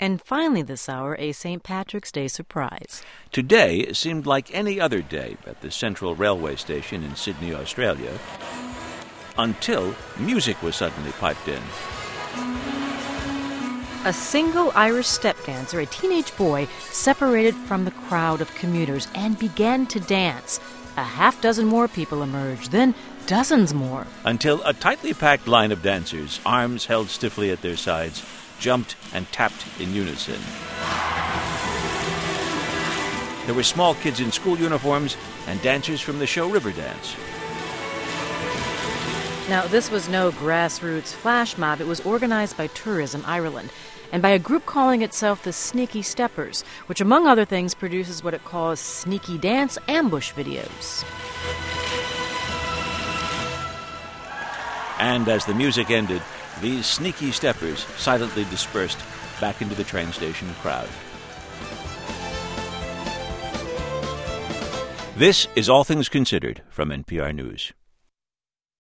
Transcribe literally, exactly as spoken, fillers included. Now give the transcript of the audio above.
And finally this hour, a Saint Patrick's Day surprise. Today seemed like any other day at the Central Railway Station in Sydney, Australia, until music was suddenly piped in. A single Irish step dancer, a teenage boy, separated from the crowd of commuters and began to dance. A half dozen more people emerged, then dozens more. Until a tightly packed line of dancers, arms held stiffly at their sides, jumped and tapped in unison. There were small kids in school uniforms and dancers from the show Riverdance. Now, this was no grassroots flash mob. It was organized by Tourism Ireland and by a group calling itself the Sneaky Steppers, which, among other things, produces what it calls sneaky dance ambush videos. And as the music ended, these sneaky steppers silently dispersed back into the train station crowd. This is All Things Considered from N P R News.